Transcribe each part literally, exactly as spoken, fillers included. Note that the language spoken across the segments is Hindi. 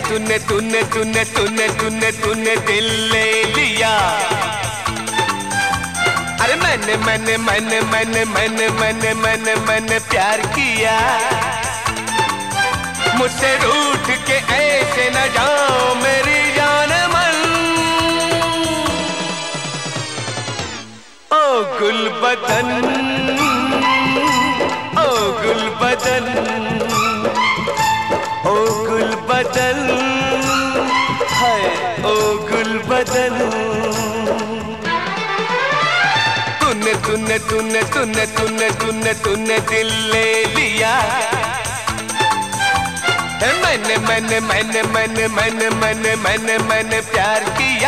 तूने तूने तूने तूने तूने तूने दिल ले लिया। अरे मैंने मैंने मैंने मैंने मैंने मैंने मैंने मैंने प्यार किया। मुझसे रूठ के ऐसे न जाओ मेरी जान मन। ओ गुलबदन, ओ गुलबदन, ओ गुलबदन, हाय ओ गुलबदन। तूने तूने तूने तूने तूने तूने तूने दिल ले लिया। मैंने मैंने मैंने मैंने मैंने मैंने मैंने मैंने प्यार किया।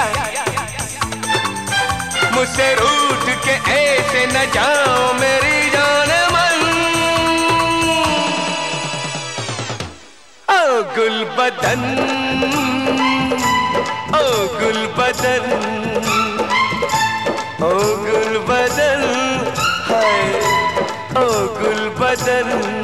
मुझसे रूठ के ऐसे न जाओ मेरी जान मन। ओ गुलबदन, ओ गुलबदन, ओ गुलबदन, हाय ओ गुलबदन।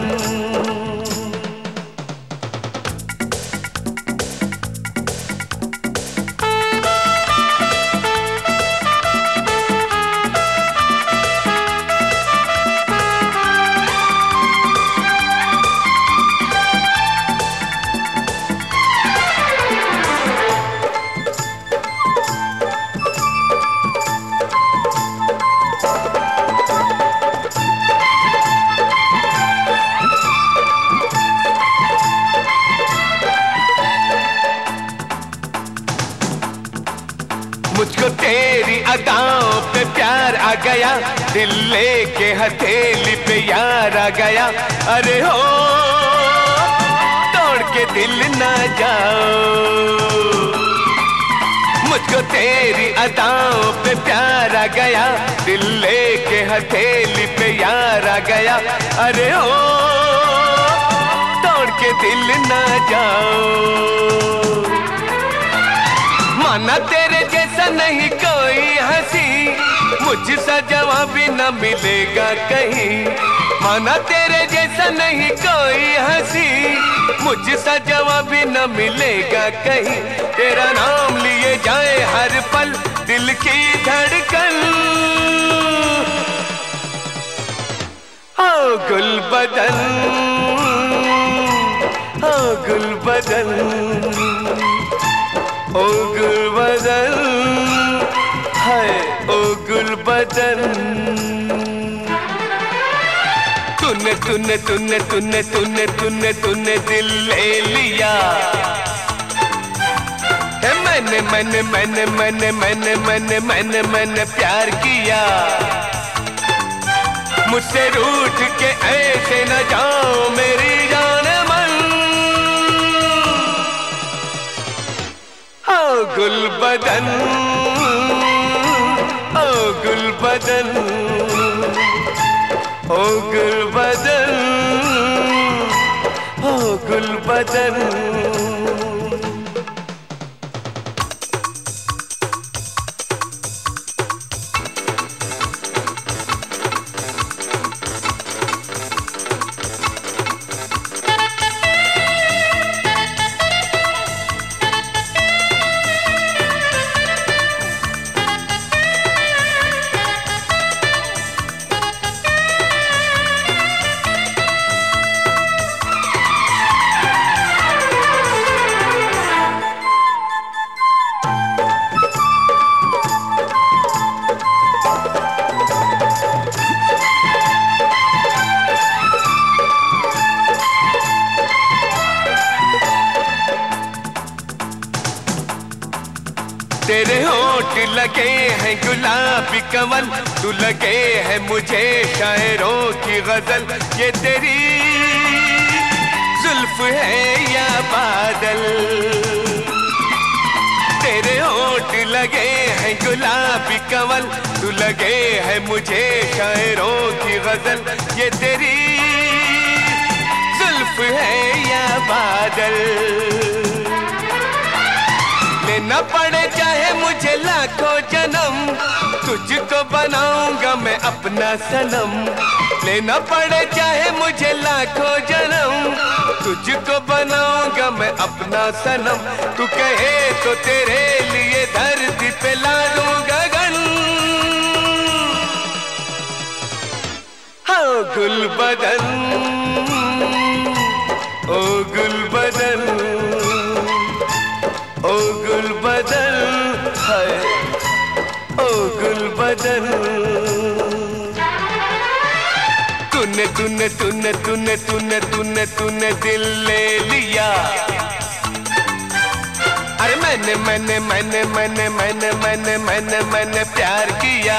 मुझको तेरी अदाओं पे प्यार आ गया। दिल लेके हथेली पे यार आ गया। अरे हो तोड़ के दिल ना जाओ। मुझको तेरी अदाओं पे प्यार आ गया। दिल लेके हथेली पे यार आ गया। अरे हो तोड़ के दिल ना जाओ। माना तेरे जैसा नहीं कोई हंसी, मुझसा जवाबी न मिलेगा कहीं। माना तेरे जैसा नहीं कोई हंसी, मुझसा जवाबी न मिलेगा कहीं। तेरा नाम लिए जाए हर पल दिल की धड़कन। ओ गुलबदन, ओ गुलबदन, ओ गुलबदन, हाय ओ गुलबदन। तूने तूने तूने तूने तूने तूने तूने दिल ले लिया। है मैंने मैंने मैंने मैंने मैंने मैंने मैंने मैंने प्यार किया। मुझसे रूठ के ऐसे न जाओ मेरी जान मन। ओ गुलबदन, ओ गुलबदन, ओ गुलबदन, ओ गुलबदन। तेरे होठ लगे हैं गुलाबी कमल, तू लगे है मुझे शायरों की गजल। ये तेरी जुल्फ है या बादल। तेरे होठ लगे हैं गुलाबी कमल, तू लगे है मुझे शायरों की गजल। ये तेरी जुल्फ है या बादल। लेना पड़े चाहे मुझे लाखों जन्म, तुझको बनाऊंगा मैं अपना सनम, लेना पड़े चाहे मुझे लाखों जन्म, तुझको बनाऊंगा मैं अपना सनम। तू कहे तो तेरे लिए धरती पे ला दूं गगन। हाँ गुल बदन, ओ गुल बदन, ओ गुल बदन है, ओ गुल बदन। तूने तूने तूने तूने तूने तूने तूने दिल ले लिया। अरे मैंने मैंने मैंने मैंने मैंने मैंने मैंने मैंने प्यार किया।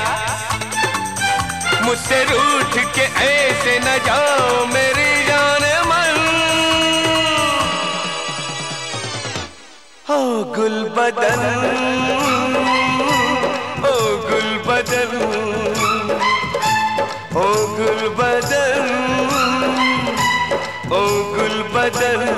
मुझसे रूठ के ऐसे न जाओ मेरी जान मन। ओ गुल बदन, ओ गुल बदन, ओ गुल बदन, ओ गुल बदन।